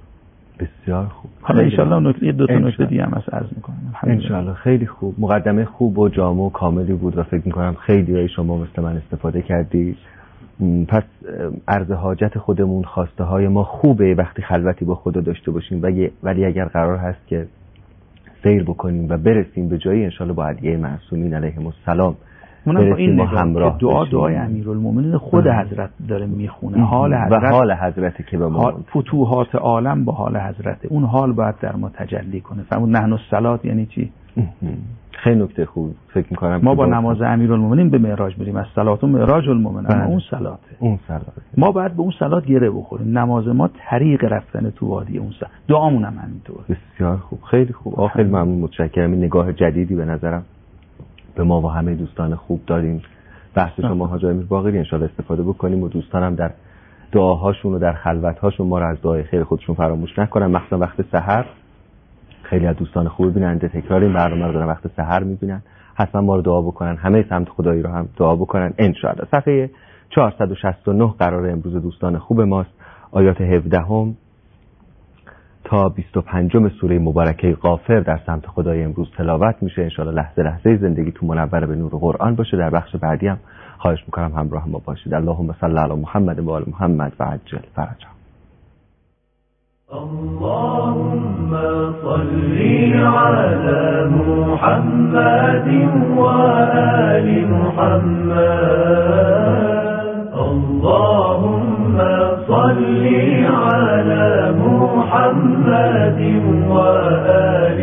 بسیار خوب. حالا ان شاء الله دو تا نکته دیگه هم عرض میکنم. ان شاء الله. خیلی خوب. مقدمه خوب و جامع و کاملی بود و فکر میکنم خیلی شما مثل من استفاده کردید. پس عرض حاجت خودمون، خواسته های ما خوبه وقتی خلوتی با خدا داشته باشیم، ولی اگر قرار هست که سیر بکنیم و برسیم به جایی انشالله با علیه معصومین علیهم السلام برسیم و همراه دعای امیرالمؤمنین خود حضرت داره میخونه، حال حضرت و حال حضرت که به ما فتوحات عالم با حال حضرت، اون حال باید در ما تجلی کنه. فرمود نحن الصلات یعنی چی؟ خیلی نکته خوب. فکر می‌کنم ما با نماز امیرالمؤمنین به معراج بریم، از صلات و معراج المؤمن، اما اون صلاته. ما باید به اون صلات گره بخوریم. نماز ما طریق رفتن تو وادی اون صلات. دعامون هم همینطور. بسیار خوب. خیلی خوب. خیلی ممنون، متشکرم. این نگاه جدیدی به نظرم به ما و همه دوستان خوب داریم. بحث شما حاج امیر باقری ان شاءالله استفاده بکنیم و دوستانم در دعاهاشون و در خلوت‌هاشون ما رو از دعای خیر خودشون فراموش نکنن، مخصوصا وقت سحر. خیلی از دوستان خوب بیننده تکرار این برنامه رو دارن وقت سحر میبینن، حتما ما رو دعا بکنن، همه سمت خدایی رو هم دعا بکنن ان شاء الله. صفحه 469 قرار امروز دوستان خوب ماست. آیات 17 تا 25 سوره مبارکه غافر در سمت خدای امروز تلاوت میشه. ان شاء الله لحظه لحظه زندگی تو منور به نور قرآن باشه. در بخش بعدی هم خواهش میکنم همراه ما باشید. اللهم صل علی محمد و آل محمد و عجل فرجهم. اللهم صل على محمد وآل محمد. اللهم صل على محمد وآل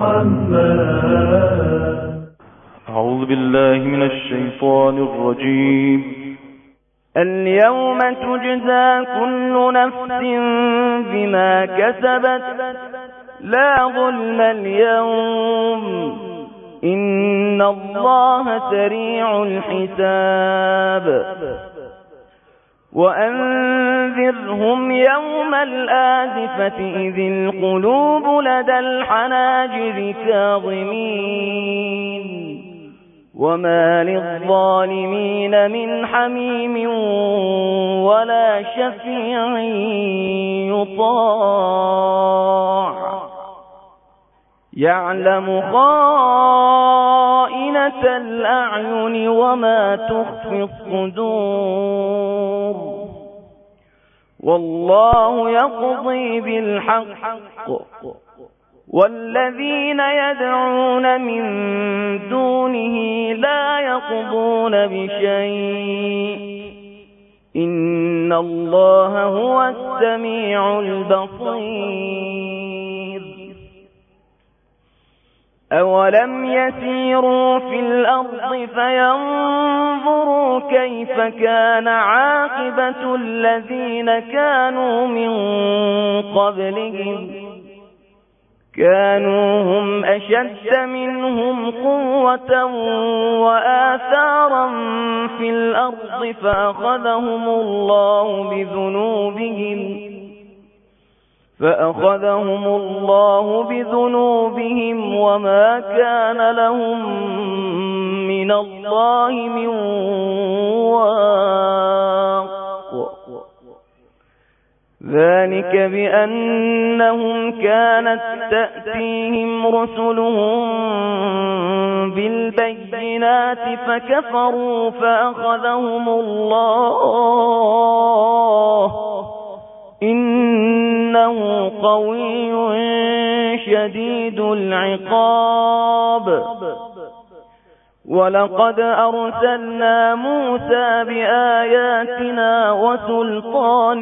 محمد. أعوذ بالله من الشيطان الرجيم. اليوم تجزى كل نفس بما كسبت لا ظلم اليوم إن الله سريع الحساب. وأنذرهم يوم الآزفة إذ القلوب لدى الحناجر كاظمين وما للظالمين من حميم ولا شفيع يطاع يعلم خائنة الأعين وما تخفي الصدور والله يقضي بالحق والذين يدعون من دونه لا يقضون بشيء إن الله هو السميع البصير. أولم يسيروا في الأرض فينظروا كيف كان عاقبة الذين كانوا من قبلهم كانوا هم أشد منهم قوة وآثارا في الأرض فأخذهم الله بذنوبهم وما كان لهم من الله من واق. ذلك بأنهم كانت تأتيهم رسلهم بالبينات فكفروا فأخذهم الله إنه قوي شديد العقاب. ولقد أرسلنا موسى بآياتنا وسلطان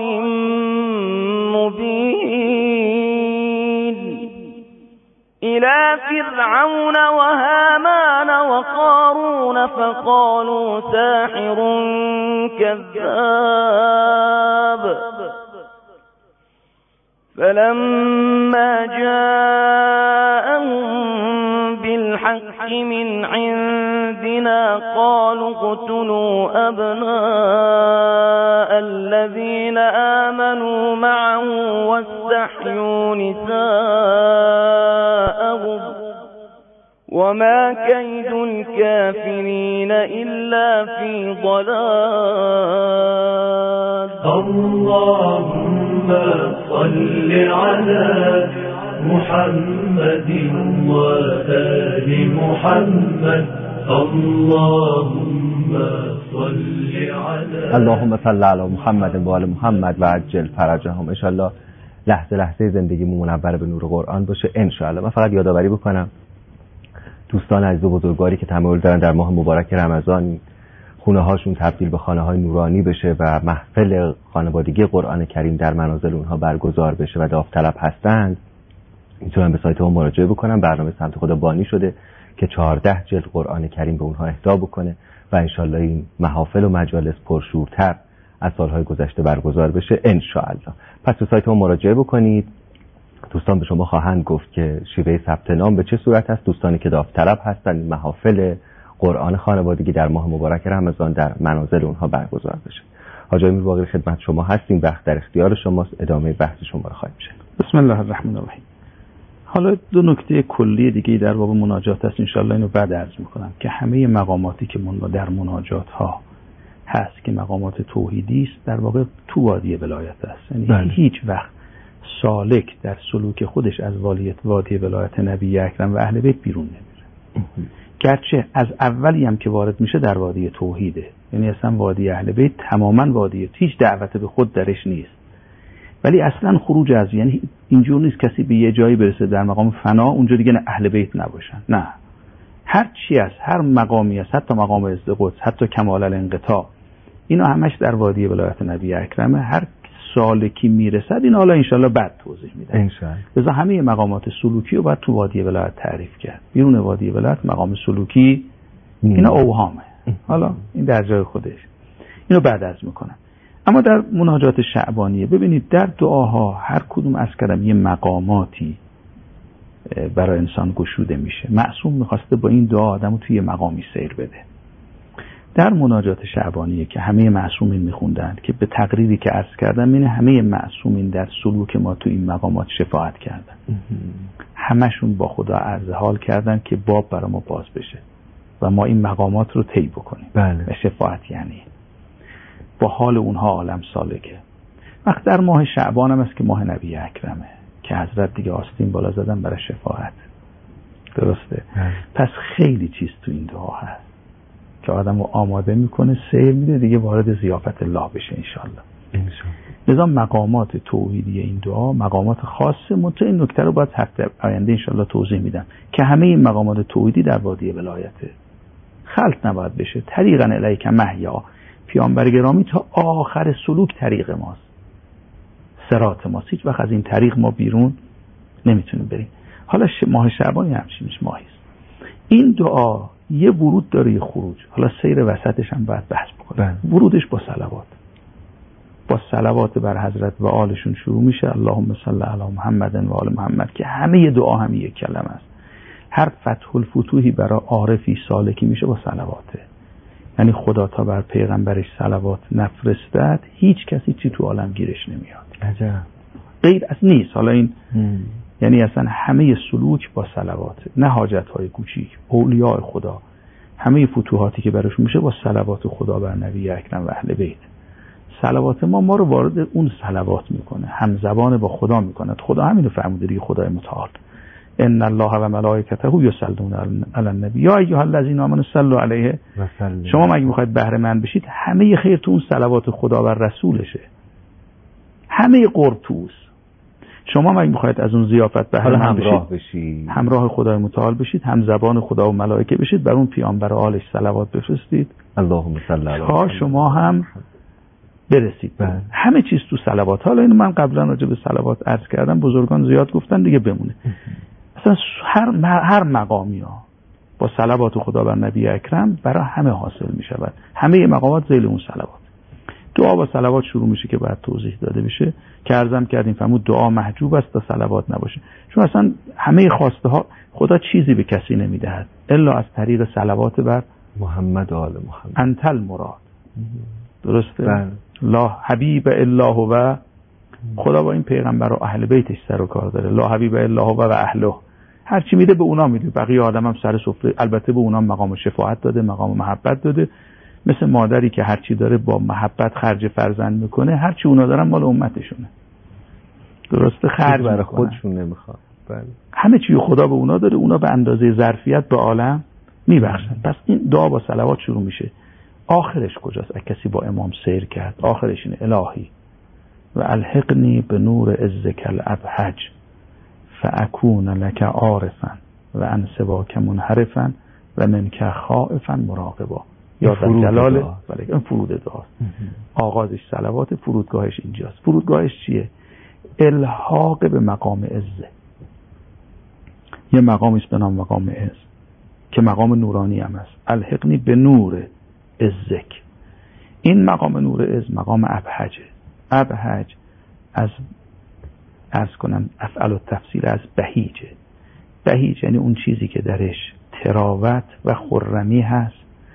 مبين إلى فرعون وهامان وقارون فقالوا ساحر كذاب. فلما جاءهم بالحق من عندنا قالوا اقتلوا أبناء الذين آمنوا معه واستحيوا نساءهم وما كيد الكافرين إلا في ضلال. اللهم صل على محمد وآل محمد. اللهم صل على محمد و آل محمد و عجل فرجهم. انشالله لحظه زندگیمون منور به نور قرآن باشه انشالله. من فقط یادآوری بکنم دوستان عزیز و بزرگواری که تمایل دارن در ماه مبارک رمضان خونه هاشون تبدیل به خانه های نورانی بشه و محفل خانوادگی قرآن کریم در منازل اونها برگزار بشه و داوطلب هستند میتونن به سایت ما مراجعه بکنن. برنامه سمت خدا بانی شده که 14 جلد قرآن کریم به اونها اهدا بکنه و انشالله این محافل و مجالس پرشورتر از سالهای گذشته برگزار بشه انشالله. پس به سایت ما مراجعه بکنید. دوستان به شما خواهند گفت که شیوه ثبت نام به چه صورت است. دوستانی که داوطلب هستند محافل قرآن خانوادگی در ماه مبارک رمضان در منازل اونها برگزار بشه. حاج امیر باقری خدمت شما هستیم. وقت در اختیار شماست. ادامه بحث شما رو خواهیم شنید. بسم الله الرحمن الرحیم. حالا دو نکته کلی دیگه در باب مناجات هست انشالله اینو بعد عرض میکنم که همه مقاماتی که در مناجات ها هست که مقامات توحیدی است در واقع تو وادی ولایت است. یعنی هیچ وقت سالک در سلوک خودش از وادی ولایت نبی اکرم و اهل بیت بیرون نمیره. گرچه از اولی هم که وارد میشه در وادی توحیده، یعنی اصلا وادی اهل بیت تماما وادی، هیچ دعوت به خود درش نیست، ولی اصلا خروج از، یعنی اینجور نیست کسی به یه جایی برسه در مقام فنا اونجا دیگه نه اهل بیت نباشن، نه، هر چی است، هر مقامی است، حتی مقام عز قدس، حتی کمال الانقطاع، اینا همش در وادی ولایت نبی اکرمه. هر سالکی میرسد این حالا انشالله بعد توضیح میدم انشالله. لذا همه مقامات سلوکی رو باید تو وادی ولایت تعریف کرد. بیرون وادی ولایت مقام سلوکی اینا اوهامه، حالا این در جای خودش، اینو بعد عرض میکنم. اما در مناجات شعبانیه ببینید در دعاها هر کدوم از کردم یه مقاماتی برای انسان گشوده میشه. معصوم میخواسته با این دعا آدمو توی مقامی سیر بده. در مناجات شعبانیه که همه معصومین میخوندن که به تقریری که عرض کردم اینه همه معصومین در سلوک ما تو این مقامات شفاعت کردن، همشون با خدا عرض حال کردن که باب برای ما باز بشه و ما این مقامات رو طی بکنیم. بله. و شفاعت یعنی با حال اونها عالم سالکه. وقت در ماه شعبان هم است که ماه نبی اکرمه که حضرت دیگه آستین بالا زدن برای شفاعت. درسته؟ پس خیلی چیز تو این دعا هست که آدم رو آماده میکنه، سیر میده دیگه وارد ضیافت الله بشه انشالله. لذا مقامات توحیدی این دعا مقامات خاصه. منتها این نکته رو باید هفته آینده انشالله توضیح میدم که همه این مقامات توحیدی در وادی ولایته، خلط نباید بشه. طریقا الیک محیا، پیامبر گرامی تا آخر سلوک طریق ماست، صراط ماست، هیچ وقت از این طریق ما بیرون نمیتونیم بریم. حالا ماه شعبان همچینش ماهیست. این دعا یه ورود داره یه خروج، حالا سیر وسطش هم باید بحث بکنیم. ورودش با صلوات بر حضرت و آلشون شروع میشه، اللهم صل علی محمد و آل محمد، که همه دعا هم یک کلمه است. هر فتح الفتوحی برای عارفی سالکی میشه با صلواته. یعنی خدا تا بر پیغمبرش صلوات نفرستد هیچ کسی چی تو عالم گیرش نمیاد. عجب. غیر از نیست. حالا این یعنی اصلا همه سلوک با صلواته، نه حاجت‌های کوچیک، اولیاء خدا همه فتوحاتی که براشون میشه با صلوات خدا بر نبی اکرم و اهل بیت. صلوات ما رو وارد اون صلوات میکنه، همزبان با خدا میکنه. خدا همینو فرموده دیگه، خدای متعال ان الله و ملائکته یصلون علی النبی یا ایها الذین آمنوا صلوا علیه. شما مگه میخواید بهره مند بشید، همه خیر تو اون صلوات خدا بر رسولشه، همه قرب توست. شما مگه میخواید از اون ضیافت بهره مند بشید، همراه خدای متعال بشید، هم زبان خدا و ملائکه بشید، بر اون پیامبر آلش صلوات بفرستید، اللهم صل علی تا شما هم برسید. همه چیز تو صلوات. حالا اینو من قبلا راجع به صلوات عرض کردم، بزرگان زیاد گفتن دیگه بمونه. اصلا هر مقامی ها با صلوات خدا بر نبی اکرم برای همه حاصل می شود. همه مقامات ذیل اون صلوات. دعا با صلوات شروع میشه که بعد توضیح داده بشه که عرضم کردیم فرمود دعا محجوب است تا صلوات نباشه، چون اصلا همه خواسته ها خدا چیزی به کسی نمیدهد الا از طریق صلوات بر محمد و آل محمد. انت المراد. درسته؟ لا حبیب الا هو. خدا با این پیغمبر و اهل بیتش سر و کار داره. لا حبیب الا هو و اهله. هر چی میده به اونا میده، بقیه آدم هم سر سفره. البته به اونا مقام شفاعت داده، مقام محبت داده، مثل مادری که هر چی داره با محبت خرج فرزند میکنه، هر چی اونا دارن مال امتشونه. درسته؟ خرج برای خودشون نمیخواد. بله. همه چی خدا به اونا داره، اونا به اندازه ظرفیت به عالم میبخشن. پس این دعا با صلوات شروع میشه. آخرش کجاست؟ کسی با امام سیر کرد، آخرش اینه الهی و الحقنی به نور عزک الابهج فاکون لک عارفا و عن سواک منحرفا و منک خائفا مراقبا. یا در جلال. بله این فرود دعاست. آغازش صلوات، فرودگاهش اینجاست. فرودگاهش چیه؟ الحاق به مقام عزه. یه مقامی است به نام مقام عز که مقام نورانی هم است. الحقنی به نور عزک. این مقام نور عز مقام ابهجه. ابهج از عرض کنم افعل و تفسیر از بهیجه. بهیج یعنی اون چیزی که درش تراوت و خرمی هست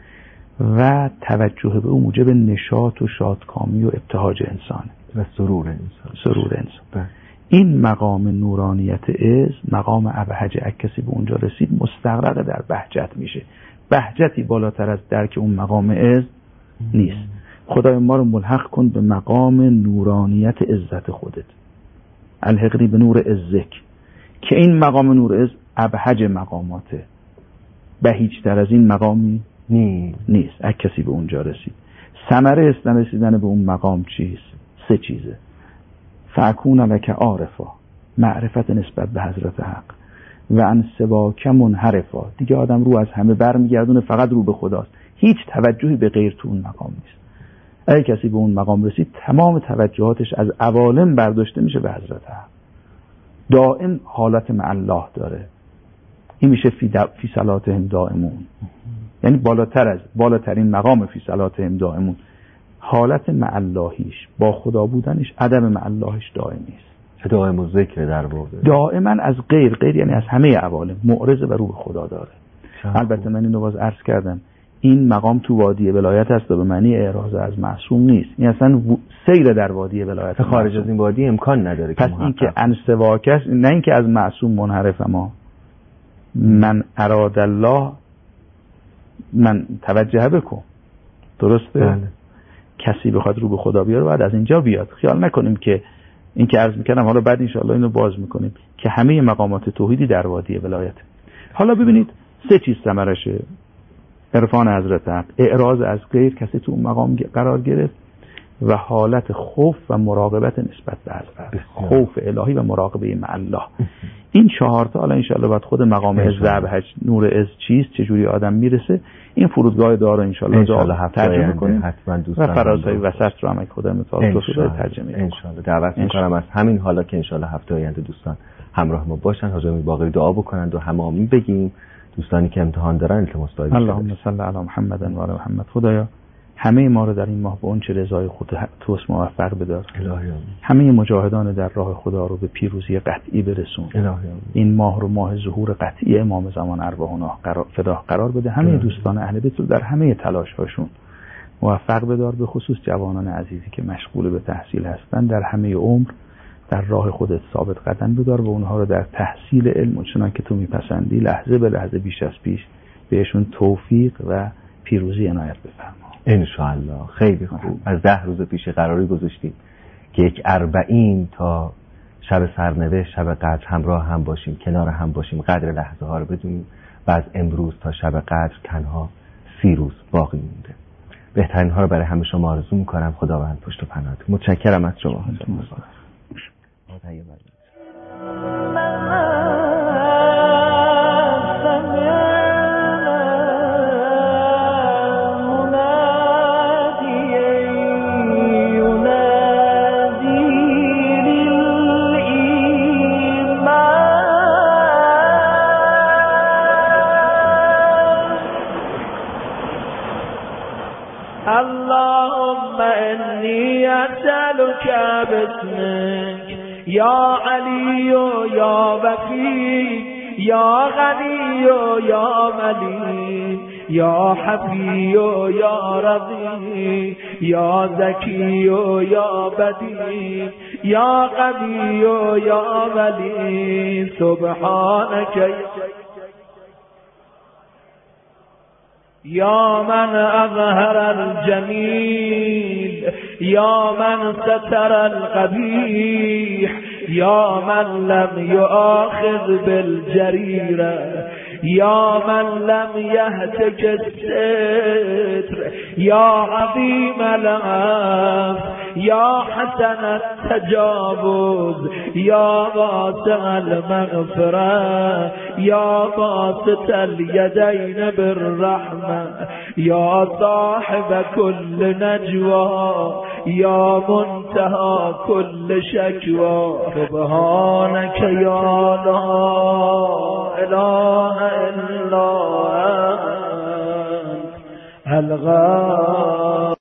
و توجه به اون موجب نشاط و شادکامی و ابتهاج انسان و سرور انسان. این مقام نورانیت عز، مقام ابهج، کسی به اونجا رسید مستغرق در بهجت میشه. بهجتی بالاتر از درک اون مقام عز نیست. خدای ما رو ملحق کن به مقام نورانیت عزت خودت. الحقنی به نور عزک، که این مقام نور عز ابهج مقاماته، بهیج تر از این مقامی نیست. کسی به اونجا رسید. ثمره رسیدن به اون مقام چیست؟ 3 چیزه. فاکون لک عارفا، معرفت نسبت به حضرت حق، و عن سواک منحرفا، دیگه آدم رو از همه برمیگردونه، فقط رو به خداست، هیچ توجهی به غیر تو اون مقام نیست. اگه کسی به اون مقام رسید تمام توجهاتش از عوالم برداشته میشه به حضرت حق، دائم حالت مع الله داره. این میشه فی صلاتهم دائمون، یعنی بالاترین مقام فی صلاتهم دائمون، حالت مع اللهیش با خدا بودنش، عدم مع اللهش دائمی است، دائم و ذکر در واقع، دائما از غیر یعنی از همه عوالم معرض و رو به خدا داره. البته من اینو باز عرض کردم، این مقام تو وادی ولایت هست و به معنی اعراض از معصوم نیست، این اصلا سیر در وادی ولایت، خارج از این وادی امکان نداره. پس این که انسواکش، نه این که از معصوم منحرف، ما من اراد الله من توجه بکن، درسته؟ بله. کسی بخواد رو به خدا بیاره باید از اینجا بیاد. خیال نکنیم که این که عرض میکنم، حالا بعد انشاءالله اینو باز میکنیم که همه مقامات توحیدی در وادی ولایت. حالا ببینید 3 چیز ثمرشه عرفان حضرت حق: اعراض از غیر، کسی تو اون مقام قرار گرفت، و حالت خوف و مراقبت نسبت به حضرت، خوف الهی و مراقبه مع الله. این 4 تا حالا انشاءالله بعد خود مقام عز نور عز چیست، چجوری آدم میرسه، این فرودگاه دعا رو انشاءالله ترجمه کنیم و فرازهای وسط رو هم خدا متعال توفیق ترجمه کنیم انشاءالله. دعوت می‌کنم از همین حالا که انشاءالله هفته آینده دوستان همراه ما باشن، حاج امیر باقری دعا بکنند و همه آمین بگیم. دوستانی که امتحان دارن التماس داریم اللهم صل علی محمد و آل محمد. خدایا همه ما رو در این ماه به اون چه رضای خود توست موفق بدار. الهی. همه مجاهدان در راه خدا رو به پیروزی قطعی برسون. الهی. این ماه رو ماه ظهور قطعی امام زمان ارواحنا فدا قرار بده. همه دوستان اهل بیت رو در همه تلاش هاشون موفق بدار، به خصوص جوانان عزیزی که مشغول به تحصیل هستند، در همه عمر در راه خودت ثابت قدم بدار و اونها رو در تحصیل علم چنان که تو میپسندی لحظه به لحظه بیش از پیش بهشون توفیق و پیروزی عنایت بفرما ان شاء الله. خیلی خوب. از 10 روز پیش قراری گذاشتیم که یک 40 تا شب سرنوشت، شب قدر همراه هم باشیم، کنار هم باشیم، قدر لحظه ها رو بدونیم، و از امروز تا شب قدر تنها 30 روز باقی مونده. بهترین ها رو برای همه شما آرزو میکنم. خداوند پشت و پناهتون. متشکرم از شما. اللهم إني أسألك باسمك يا علي يا وكيل يا غني يا مليك يا حفي يا رضي يا ذكي يا بديع يا قوي يا ولي سبحانك يا من أظهر الجميل يا من ستر القبيح يا من لم يؤاخذ بالجريرة يا من لم يهتك الستر يا عظيم العفو يا حسن التجاوز يا واسع المغفرة يا باسط اليدين بالرحمة يا صاحب كل نجوى يا منتهى كل شكوى سبحانك يا لا إله إلا أنت الغالب